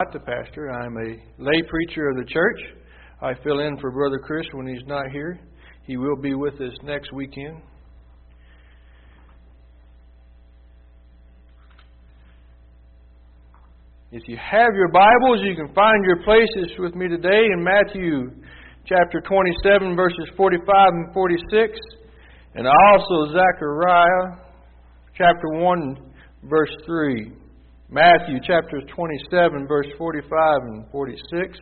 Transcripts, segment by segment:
Not the pastor. I'm a lay preacher of the church. I fill in for Brother Chris when he's not here. He will be with us next weekend. If you have your Bibles, you can find your places with me today in Matthew chapter 27, verses 45 and 46, and also Zechariah chapter 1, verse 3. Matthew chapter 27, verse 45 and 46.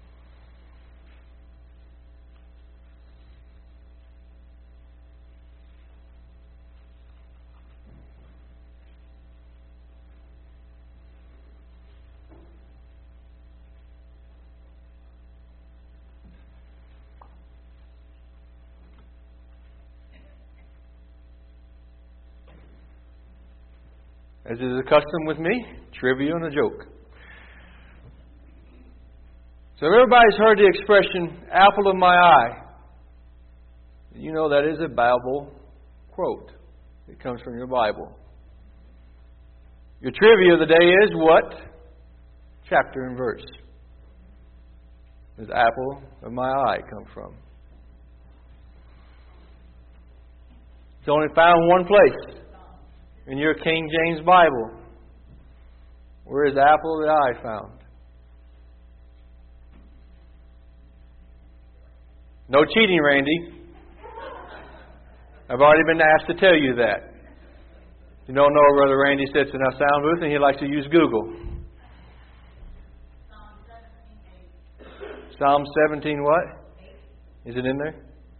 As is a custom with me, trivia and a joke. So everybody's heard the expression, apple of my eye. You know that is a Bible quote. It comes from your Bible. Your trivia of the day is what? Chapter and verse. Does apple of my eye come from? It's only found one place. In your King James Bible. Where is the apple of the eye found? No cheating, Randy. I've already been asked to tell you that. You don't know, Brother Randy sits in our sound booth and he likes to use Google. Psalm 17 what? Is it in there?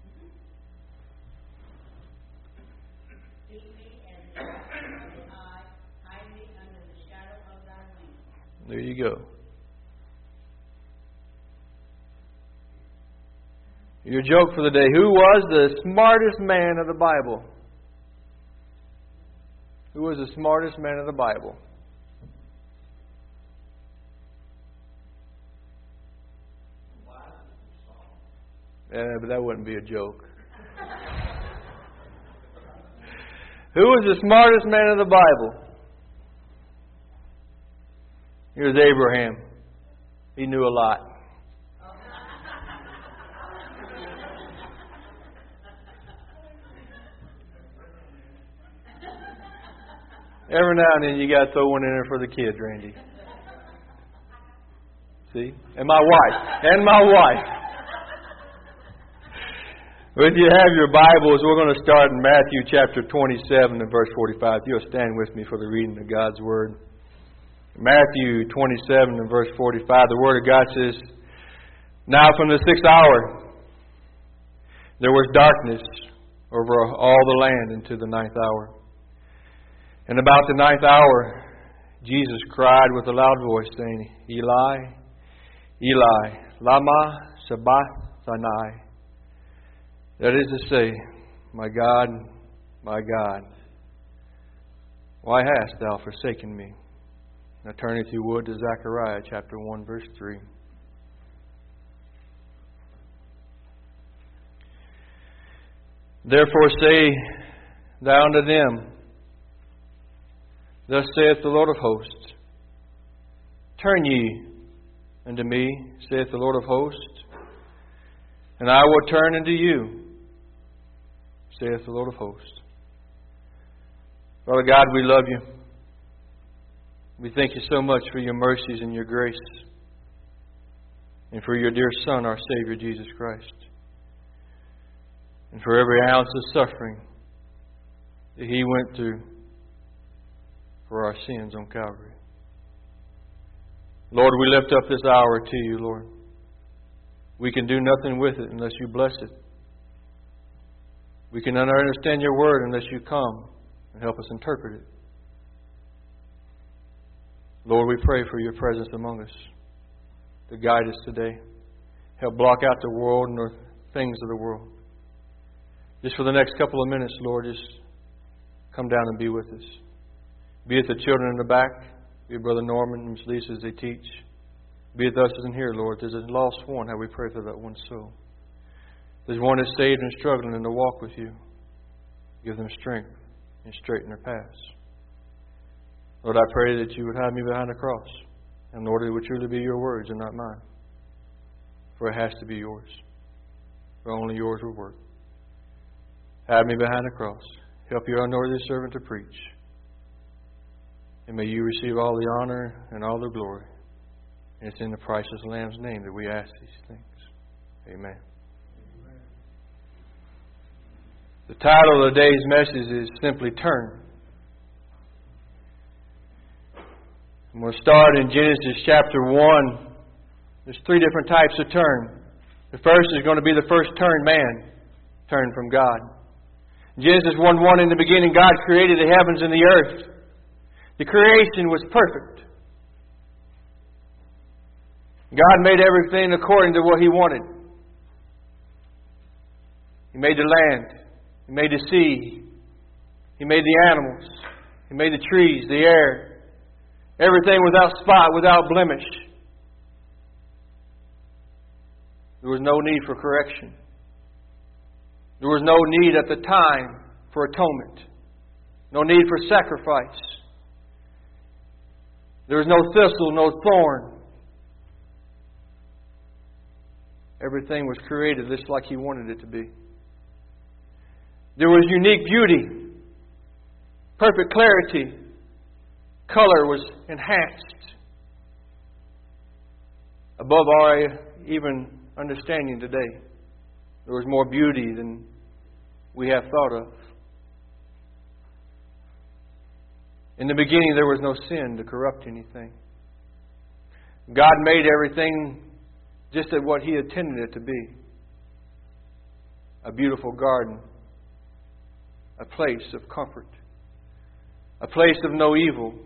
There you go. Your joke for the day. Who was the smartest man of the Bible? Who was the smartest man of the Bible? Yeah, but that wouldn't be a joke. Who was the smartest man of the Bible? Here's Abraham. He knew a lot. Every now and then you got to throw one in there for the kids, Randy. See? And my wife. Well, if you have your Bibles, we're going to start in Matthew chapter 27 and verse 45. If you'll stand with me for the reading of God's Word. Matthew 27 and verse 45, the Word of God says, Now from the 6th hour there was darkness over all the land unto the 9th hour. And about the 9th hour Jesus cried with a loud voice, saying, Eli, Eli, lama sabachthani. That is to say, my God, why hast thou forsaken me? Now turn, if you would, to Zechariah chapter 1, verse 3. Therefore say thou unto them, Thus saith the Lord of hosts, Turn ye unto me, saith the Lord of hosts, and I will turn unto you, saith the Lord of hosts. Father God, we love you. We thank you so much for your mercies and your grace, and for your dear Son, our Savior, Jesus Christ, and for every ounce of suffering that He went through for our sins on Calvary. Lord, we lift up this hour to you, Lord. We can do nothing with it unless you bless it. We can understand your word unless you come and help us interpret it. Lord, we pray for your presence among us to guide us today. Help block out the world and the things of the world. Just for the next couple of minutes, Lord, just come down and be with us. Be it the children in the back, be it Brother Norman and Miss Lisa as they teach. Be it us as in here, Lord. There's a lost one, how we pray for that one soul. There's one that's saved and struggling in the walk with you. Give them strength and straighten their paths. Lord, I pray that you would hide me behind the cross And Lord, it would truly be your words and not mine. For it has to be yours. For only yours will work. Hide me behind the cross. Help your unworthy servant to preach. And may you receive all the honor and all the glory. And it's in the priceless Lamb's name that we ask these things. Amen. The title of today's message is simply Turn. And we'll start in Genesis chapter 1. There's 3 different types of turn. The first is going to be the first turn, man. Turn from God. Genesis 1:1, in the beginning God created the heavens and the earth. The creation was perfect. God made everything according to what He wanted. He made the land. He made the sea. He made the animals. He made the trees, the air. Everything without spot, without blemish. There was no need for correction. There was no need at the time for atonement. No need for sacrifice. There was no thistle, no thorn. Everything was created just like He wanted it to be. There was unique beauty, perfect clarity. Color was enhanced above our even understanding today. There was more beauty than we have thought of. In the beginning, there was no sin to corrupt anything. God made everything just at what He intended it to be. A beautiful garden. A place of comfort. A place of no evil.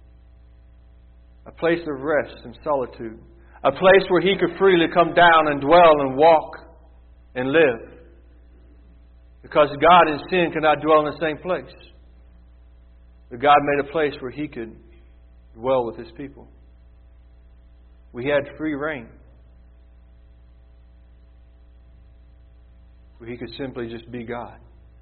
A place of rest and solitude. A place where He could freely come down and dwell and walk and live. Because God and sin cannot dwell in the same place. But God made a place where He could dwell with His people. We had free reign. Where He could simply just be God.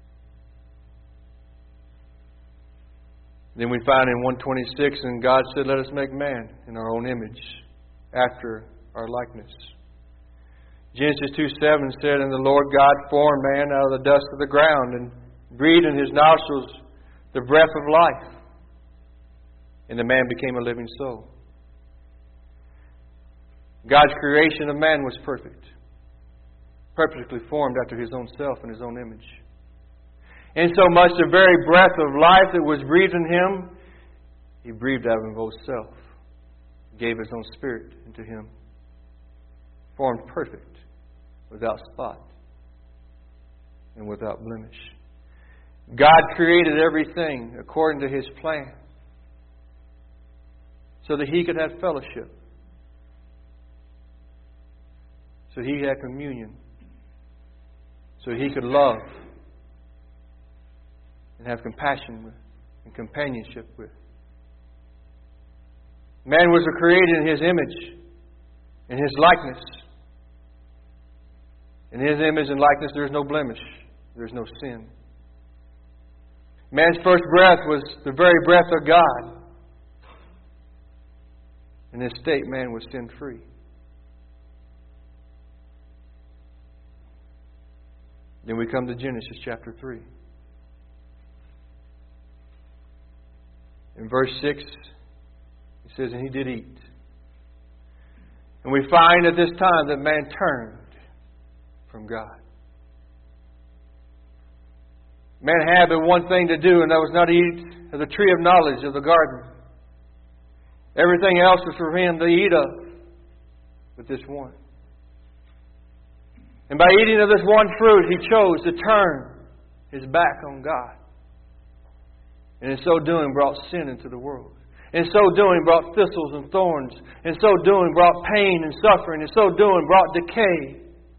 Then we find in 1:26, and God said, let us make man in our own image, after our likeness. Genesis 2:7 said, and the Lord God formed man out of the dust of the ground, and breathed in his nostrils the breath of life. And the man became a living soul. God's creation of man was perfect. Perfectly formed after His own self and His own image. And so much the very breath of life that was breathed in Him, He breathed out of His own self. Gave His own Spirit into Him. Formed perfect, without spot, and without blemish. God created everything according to His plan, so that He could have fellowship, so He could have communion, so He could love and have compassion with and companionship with. Man was created in His image, in His likeness. In His image and likeness there is no blemish, there is no sin. Man's first breath was the very breath of God. In this state, man was sin-free. Then we come to Genesis chapter 3. In verse 6, it says, and he did eat. And we find at this time that man turned from God. Man had but one thing to do, and that was not to eat of the tree of knowledge of the garden. Everything else was for him to eat of, but this one. And by eating of this one fruit, he chose to turn his back on God. And in so doing, brought sin into the world. In so doing, brought thistles and thorns. In so doing, brought pain and suffering. In so doing, brought decay.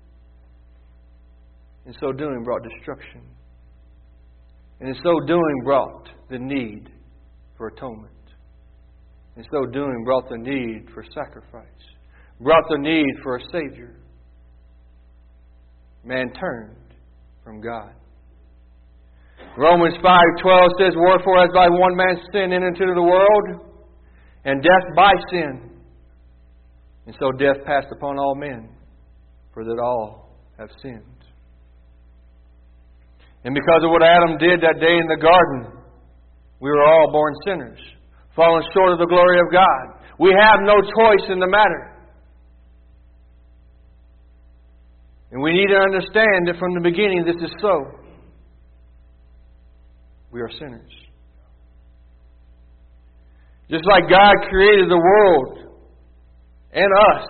In so doing, brought destruction. And in so doing, brought the need for atonement. In so doing, brought the need for sacrifice. Brought the need for a Savior. Man turned from God. Romans 5:12 says, wherefore as by one man's sin entered into the world, and death by sin, And so death passed upon all men, for that all have sinned. And because of what Adam did that day in the garden, we were all born sinners, fallen short of the glory of God. We have no choice in the matter. And we need to understand that from the beginning this is so. We are sinners. Just like God created the world and us,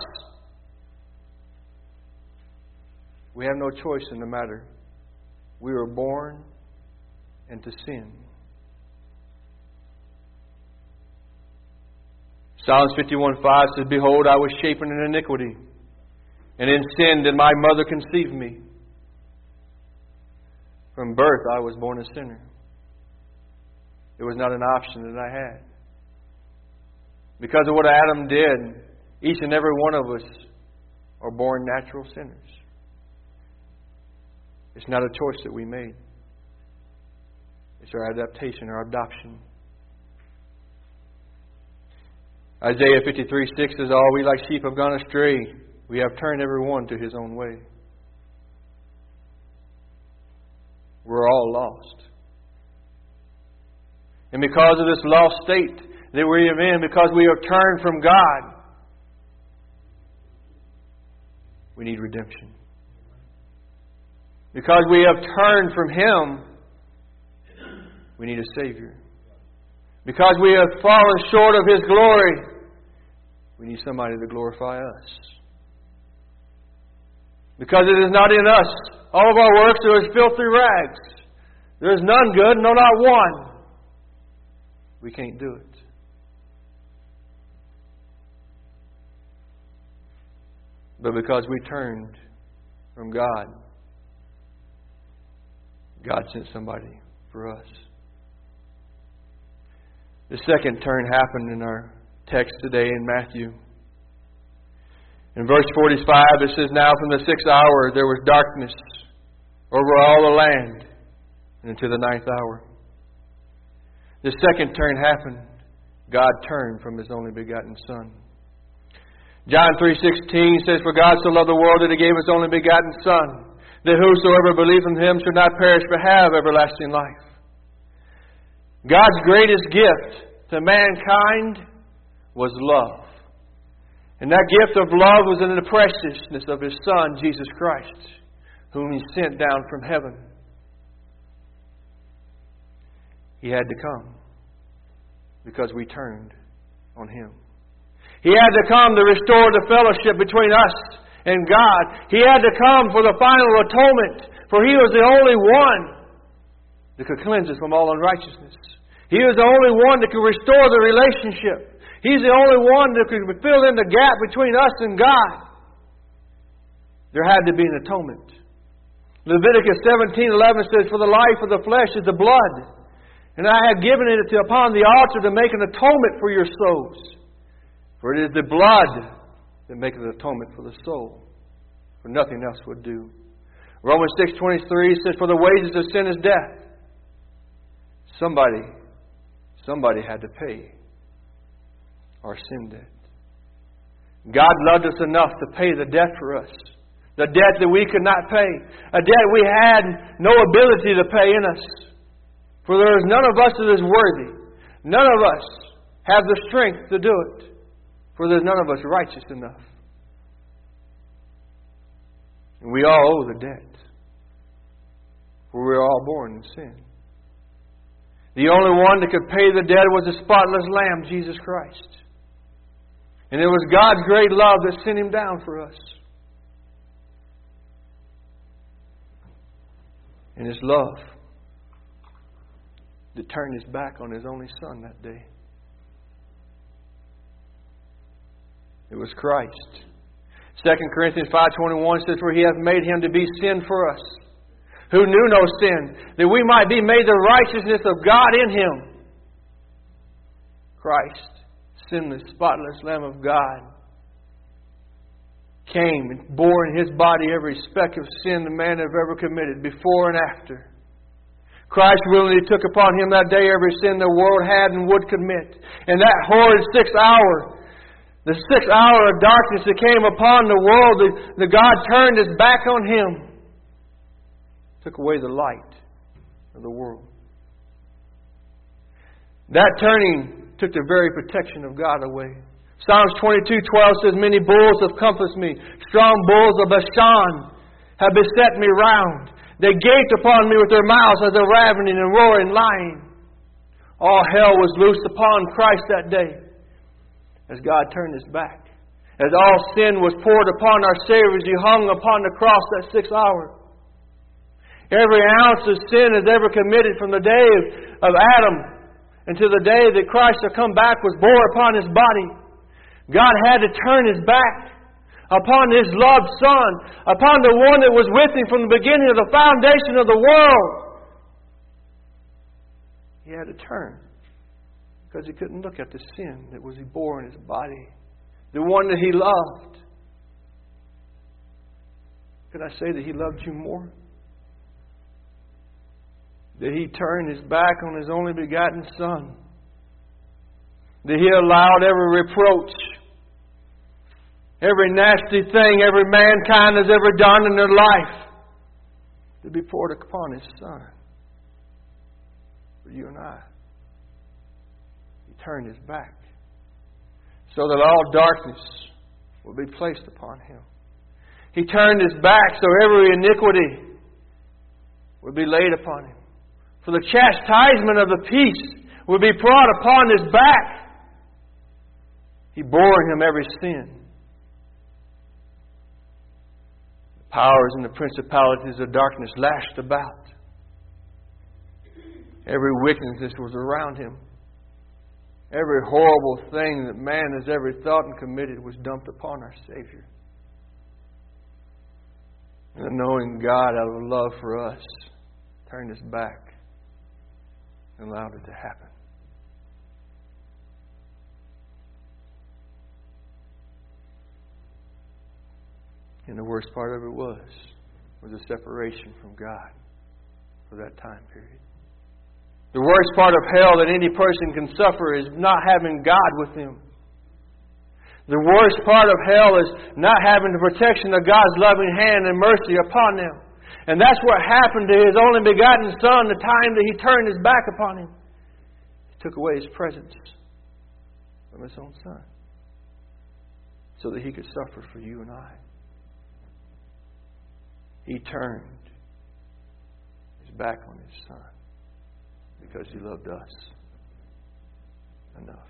we have no choice in the matter. We were born into sin. Psalms 51:5 says, Behold, I was shapen in iniquity, and in sin did my mother conceive me. From birth I was born a sinner. It was not an option that I had. Because of what Adam did, each and every one of us are born natural sinners. It's not a choice that we made. It's our adaptation, our adoption. Isaiah 53:6 says, All we like sheep have gone astray. We have turned every one to his own way. We're all lost. And because of this lost state that we are in, because we have turned from God, we need redemption. Because we have turned from Him, we need a Savior. Because we have fallen short of His glory, we need somebody to glorify us. Because it is not in us. All of our works are as filthy rags. There is none good, no, not one. We can't do it. But because we turned from God, God sent somebody for us. The second turn happened in our text today in Matthew. In verse 45 it says, Now from the 6th hour there was darkness over all the land, and unto the 9th hour. The second turn happened. God turned from His only begotten Son. John 3:16 says, For God so loved the world that He gave His only begotten Son, that whosoever believeth in Him should not perish but have everlasting life. God's greatest gift to mankind was love. And that gift of love was in the preciousness of His Son, Jesus Christ, whom He sent down from heaven. He had to come because we turned on Him. He had to come to restore the fellowship between us and God. He had to come for the final atonement, for He was the only one that could cleanse us from all unrighteousness. He was the only one that could restore the relationship. He's the only one that could fill in the gap between us and God. There had to be an atonement. Leviticus 17:11 says, For the life of the flesh is the blood, and I have given it upon the altar to make an atonement for your souls. For it is the blood that maketh atonement for the soul. For nothing else would do. Romans 6:23 says, For the wages of sin is death. Somebody had to pay our sin debt. God loved us enough to pay the debt for us. The debt that we could not pay. A debt we had no ability to pay in us. For there is none of us that is worthy. None of us have the strength to do it. For there's none of us righteous enough. And we all owe the debt. For we are all born in sin. The only one that could pay the debt was the spotless Lamb, Jesus Christ. And it was God's great love that sent Him down for us. And His love that turned His back on His only Son that day. It was Christ. 2 Corinthians 5:21 says, For He hath made Him to be sin for us, who knew no sin, that we might be made the righteousness of God in Him. Christ, sinless, spotless Lamb of God, came and bore in His body every speck of sin the man have ever committed, before and after. Christ willingly took upon Him that day every sin the world had and would commit. And that horrid 6th hour, The 6th hour of darkness that came upon the world, the God turned His back on Him. Took away the light of the world. That turning took the very protection of God away. Psalms 22:12 says, Many bulls have compassed me. Strong bulls of Bashan have beset me round. They gaped upon me with their mouths as a ravening and roaring lion. All hell was loosed upon Christ that day as God turned His back. As all sin was poured upon our Savior as He hung upon the cross that 6th hour. Every ounce of sin is ever committed from the day of Adam until the day that Christ shall come back was bore upon His body. God had to turn His back upon His loved Son, upon the one that was with Him from the beginning of the foundation of the world. He had to turn because He couldn't look at the sin that was He bore in His body, the one that He loved. Could I say that He loved you more? That He turned His back on His only begotten Son. That He allowed every reproach, every nasty thing every mankind has ever done in their life to be poured upon His Son. For you and I. He turned His back so that all darkness would be placed upon Him. He turned His back so every iniquity would be laid upon Him. For the chastisement of the peace would be brought upon His back. He bore in Him every sin. The powers and the principalities of darkness lashed about. Every wickedness was around Him. Every horrible thing that man has ever thought and committed was dumped upon our Savior. And the knowing God, out of love for us, turned His back and allowed it to happen. And the worst part of it was a separation from God for that time period. The worst part of hell that any person can suffer is not having God with them. The worst part of hell is not having the protection of God's loving hand and mercy upon them. And that's what happened to His only begotten Son the time that He turned His back upon Him. He took away His presence from His own Son so that He could suffer for you and I. He turned His back on His Son because He loved us enough.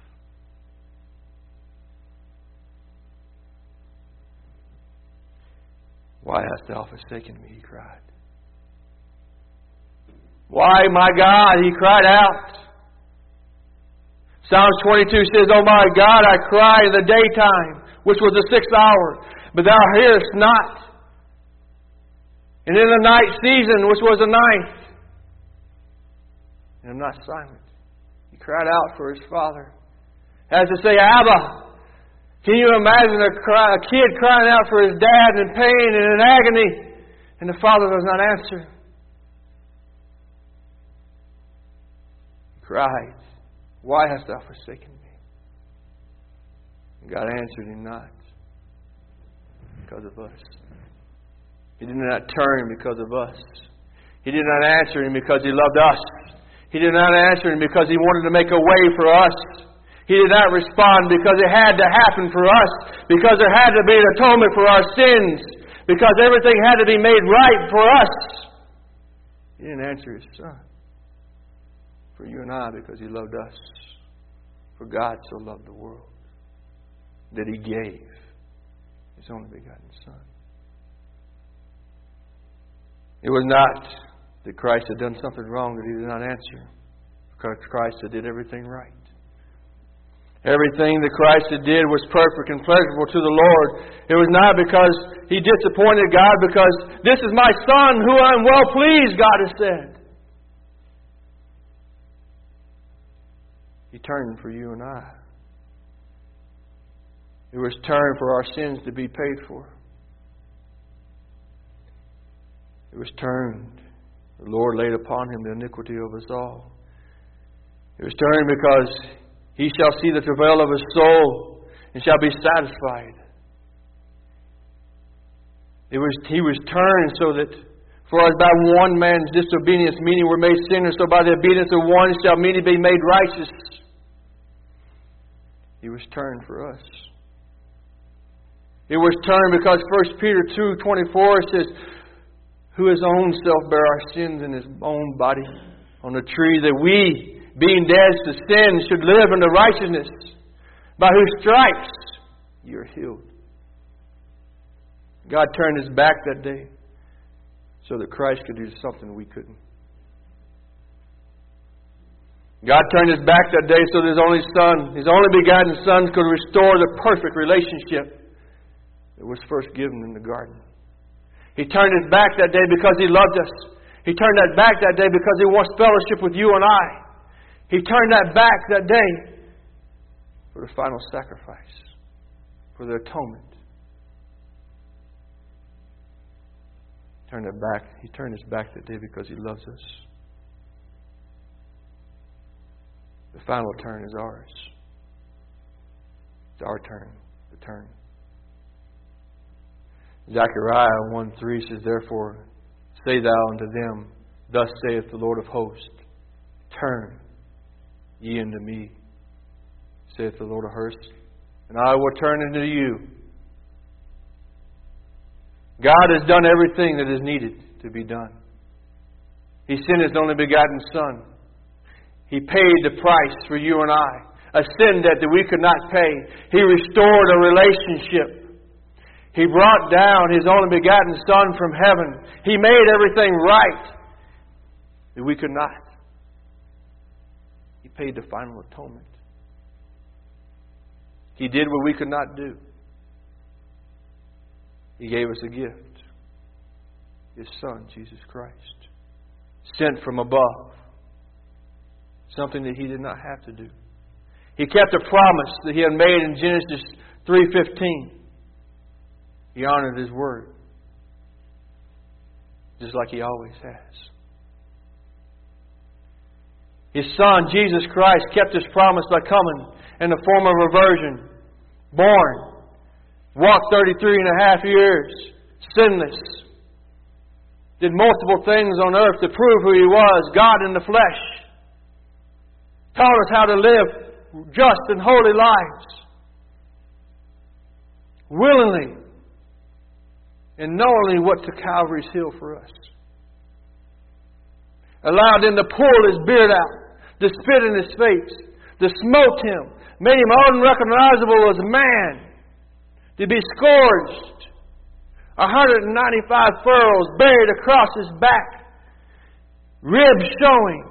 Why hast Thou forsaken me? He cried. Why, my God? He cried out. Psalms 22 says, Oh my God, I cry in the daytime, which was the 6th hour, but Thou hearest not. And in the night season, which was the 9th, and I'm not silent. He cried out for his father. As to say, Abba. Can you imagine a kid crying out for his dad in pain and in agony, and the father does not answer? He cried, Why hast Thou forsaken me? And God answered him not because of us. He did not turn because of us. He did not answer him because He loved us. He did not answer him because He wanted to make a way for us. He did not respond because it had to happen for us, because there had to be an atonement for our sins, because everything had to be made right for us. He didn't answer His Son for you and I because He loved us. For God so loved the world that He gave His only begotten Son. It was not that Christ had done something wrong that He did not answer, because Christ had did everything right. Everything that Christ did was perfect and pleasurable to the Lord. It was not because He disappointed God, because this is my Son who I am well pleased, God has said. He turned for you and I. It was turned for our sins to be paid for. It was turned. The Lord laid upon Him the iniquity of us all. It was turned because He shall see the travail of His soul, and shall be satisfied. He was turned so that, for as by one man's disobedience many were made sinners, so by the obedience of one shall many be made righteous. He was turned for us. It was turned because 1 Peter 2:24 says, who his own self bare our sins in his own body on the tree, that we, being dead to sin, should live unto righteousness, by whose stripes you are healed. God turned His back that day so that Christ could do something we couldn't. God turned His back that day so that His only Son, His only begotten Son, could restore the perfect relationship that was first given in the garden. He turned His back that day because He loved us. He turned that back that day because He wants fellowship with you and I. He turned that back that day for the final sacrifice, for the atonement. He turned His back that day because He loves us. The final turn is ours. It's our turn to turn. Zechariah 1:3 says, therefore, say thou unto them, thus saith the Lord of hosts, turn ye unto me, saith the Lord of hosts, and I will turn unto you. God has done everything that is needed to be done. He sent His only begotten Son. He paid the price for you and I, a sin debt that we could not pay. He restored a relationship. He brought down His only begotten Son from heaven. He made everything right that we could not. He paid the final atonement. He did what we could not do. He gave us a gift. His Son, Jesus Christ. Sent from above. Something that He did not have to do. He kept a promise that He had made in Genesis 3:15. He honored His word. Just like He always has. His Son, Jesus Christ, kept His promise by coming in the form of a virgin. Born. Walked 33 and a half years. Sinless. Did multiple things on earth to prove who He was. God in the flesh. Taught us how to live just and holy lives. Willingly and knowingly went to Calvary's hill for us. Allowed Him to pull His beard out, to spit in His face, to smote Him, made Him unrecognizable as a man, to be scourged, 195 furrows buried across His back, ribs showing.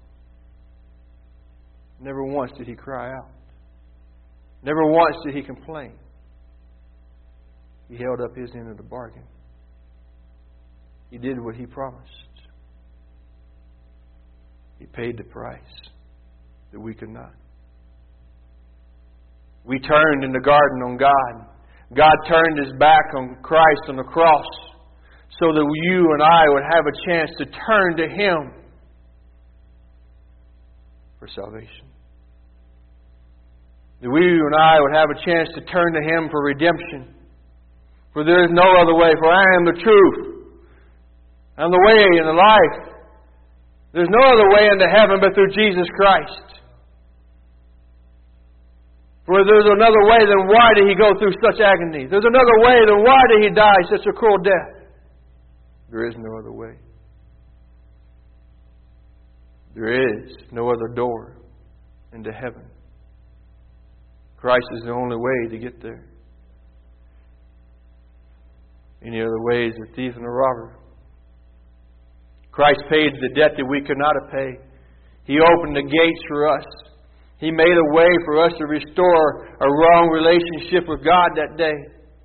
Never once did He cry out. Never once did He complain. He held up His end of the bargain. He did what He promised. He paid the price that we could not. We turned in the garden on God. God turned His back on Christ on the cross so that you and I would have a chance to turn to Him for salvation. That we and I would have a chance to turn to Him for redemption. For there is no other way, for I am the truth. I am the way and the life. There's no other way into heaven but through Jesus Christ. For there's another way, then why did He go through such agony? There's another way, then why did He die such a cruel death? There is no other way. There is no other door into heaven. Christ is the only way to get there. Any other way is a thief and a robber. Christ paid the debt that we could not have paid. He opened the gates for us. He made a way for us to restore a wrong relationship with God that day.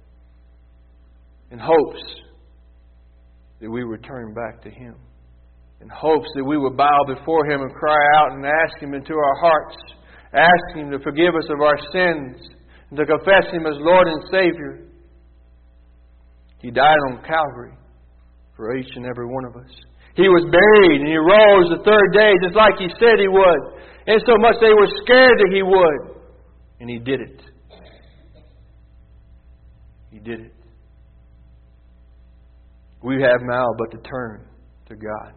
In hopes that we would turn back to Him. In hopes that we would bow before Him and cry out and ask Him into our hearts. Ask Him to forgive us of our sins. And to confess Him as Lord and Savior. He died on Calvary for each and every one of us. He was buried and He rose the third day just like He said He would. And so much they were scared that He would. And He did it. He did it. We have now but to turn to God.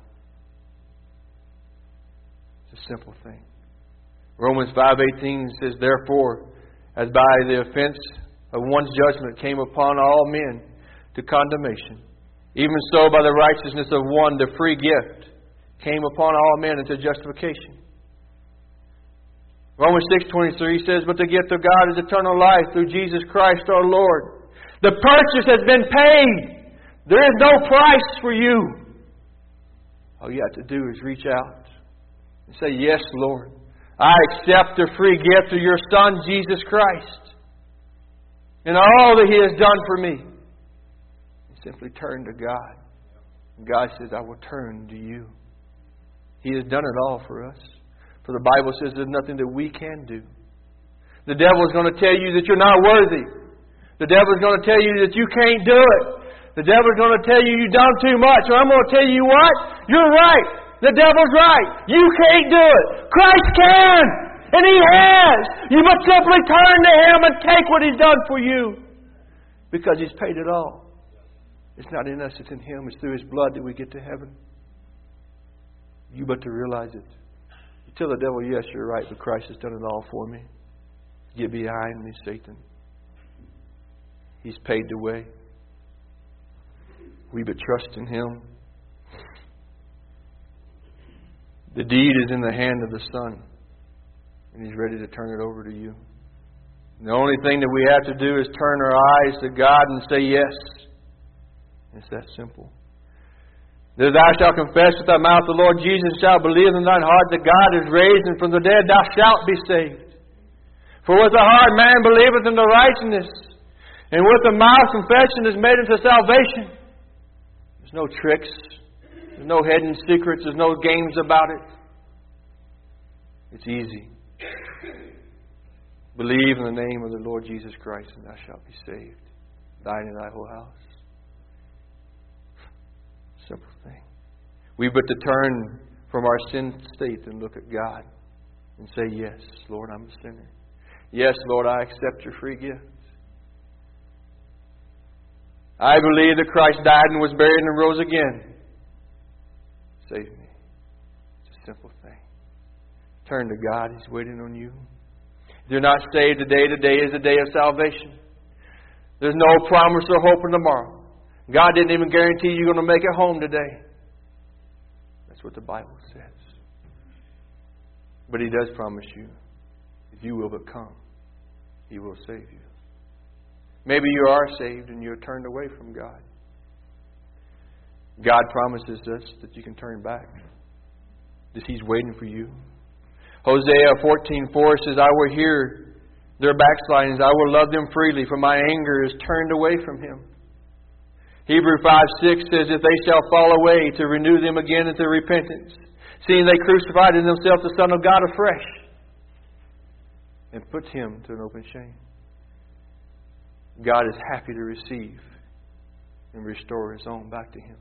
It's a simple thing. Romans 5:18 says, "Therefore, as by the offense of one's judgment came upon all men to condemnation, even so by the righteousness of one the free gift came upon all men into justification." Romans 6:23 says, "But the gift of God is eternal life through Jesus Christ our Lord." The purchase has been paid. There is no price for you. All you have to do is reach out and say, "Yes, Lord, I accept the free gift of your Son, Jesus Christ, and all that He has done for me." And simply turn to God. And God says, "I will turn to you." He has done it all for us. For the Bible says there's nothing that we can do. The devil is going to tell you that you're not worthy. The devil is going to tell you that you can't do it. The devil is going to tell you you've done too much. Or I'm going to tell you what? You're right. The devil's right. You can't do it. Christ can. And He has. You must simply turn to Him and take what He's done for you. Because He's paid it all. It's not in us, it's in Him. It's through His blood that we get to heaven. You but to realize it. You tell the devil, "Yes, you're right, but Christ has done it all for me. Get behind me, Satan. He's paid the way." We but trust in Him. The deed is in the hand of the Son, and He's ready to turn it over to you. And the only thing that we have to do is turn our eyes to God and say yes. It's that simple. "That thou shalt confess with thy mouth the Lord Jesus, shalt believe in thine heart that God is raised him from the dead, thou shalt be saved. For with the heart man believeth unto righteousness, and with the mouth confession is made unto salvation." There's no tricks. There's no hidden secrets. There's no games about it. It's easy. Believe in the name of the Lord Jesus Christ, and thou shalt be saved, thine and thy whole house. Simple thing. We but to turn from our sin state and look at God and say, "Yes, Lord, I'm a sinner. Yes, Lord, I accept your free gift. I believe that Christ died and was buried and rose again. Save me." It's a simple thing. Turn to God. He's waiting on you. If you're not saved today, today is the day of salvation. There's no promise or hope in tomorrow. God didn't even guarantee you're going to make it home today. That's what the Bible says. But He does promise you, if you will but come, He will save you. Maybe you are saved and you're turned away from God. God promises us that you can turn back. That He's waiting for you. Hosea 14:4 says, "I will hear their backslidings. I will love them freely, for my anger is turned away from Him." Hebrews 5:6 says, "If they shall fall away, to renew them again into repentance, seeing they crucified in themselves the Son of God afresh, and put Him to an open shame." God is happy to receive and restore His own back to Him.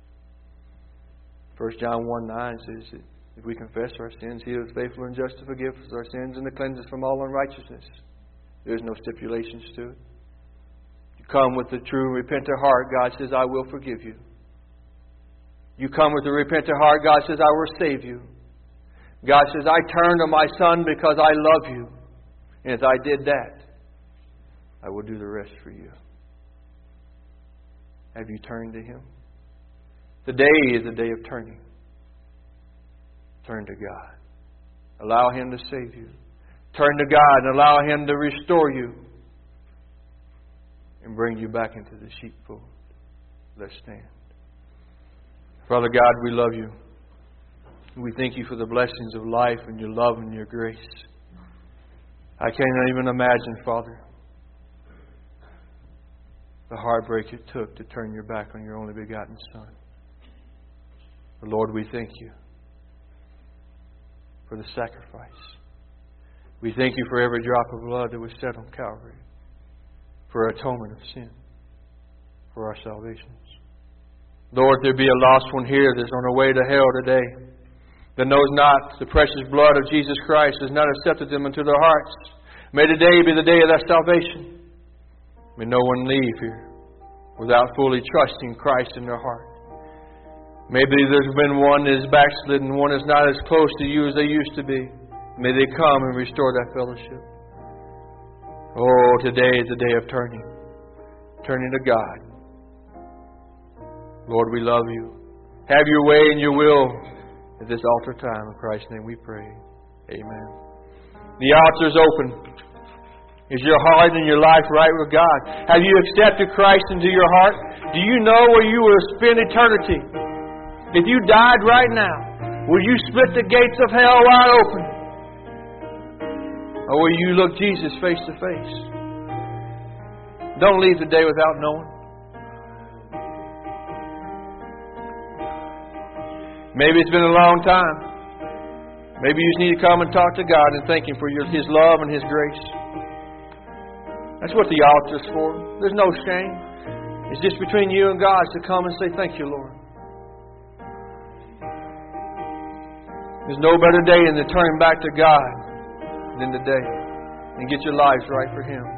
1 John 1:9 says that if we confess our sins, He is faithful and just to forgive us our sins and to cleanse us from all unrighteousness. There's no stipulations to it. You come with a true repentant heart, God says, "I will forgive you." You come with a repentant heart, God says, "I will save you." God says, "I turn to my Son because I love you. And if I did that, I will do the rest for you." Have you turned to Him? Today is a day of turning. Turn to God. Allow Him to save you. Turn to God and allow Him to restore you and bring you back into the sheepfold. Let's stand. Father God, we love you. We thank you for the blessings of life and your love and your grace. I can't even imagine, Father, the heartbreak it took to turn your back on your only begotten Son. But Lord, we thank you for the sacrifice. We thank you for every drop of blood that was shed on Calvary for atonement of sin, for our salvations. Lord, there be a lost one here that's on her way to hell today that knows not the precious blood of Jesus Christ, has not accepted them into their hearts. May today be the day of that salvation. May no one leave here without fully trusting Christ in their heart. Maybe there's been one that is backslidden, one that's not as close to you as they used to be. May they come and restore that fellowship. Oh, today is the day of turning to God. Lord, we love you. Have your way and your will at this altar time. In Christ's name we pray. Amen. The altar is open. Is your heart and your life right with God? Have you accepted Christ into your heart? Do you know where you will spend eternity? If you died right now, will you split the gates of hell wide open? Or will you look Jesus face to face? Don't leave today without knowing. Maybe it's been a long time. Maybe you just need to come and talk to God and thank Him for His love and His grace. That's what the altar is for. There's no shame. It's just between you and God to come and say, thank you, Lord. There's no better day than to turn back to God than today and get your lives right for Him.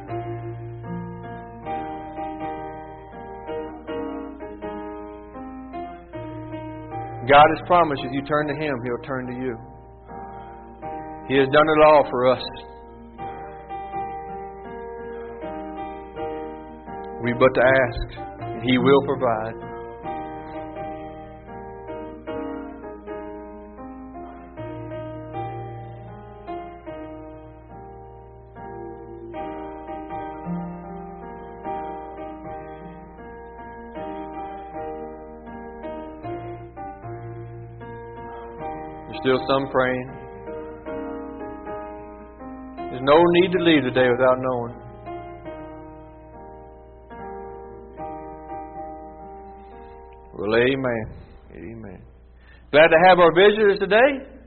God has promised if you turn to Him, He'll turn to you. He has done it all for us. We but to ask, and He will provide. There's still some praying. There's no need to leave today without knowing. Well, amen. Amen. Glad to have our visitors today.